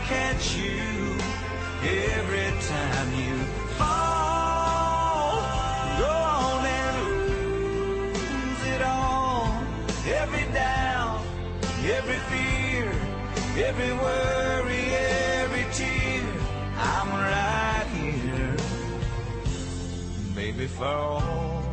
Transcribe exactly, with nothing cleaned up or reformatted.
catch you every time you fall. Go on and lose it all. Every doubt, every fear, every worry, every tear, I'm right here, baby, for all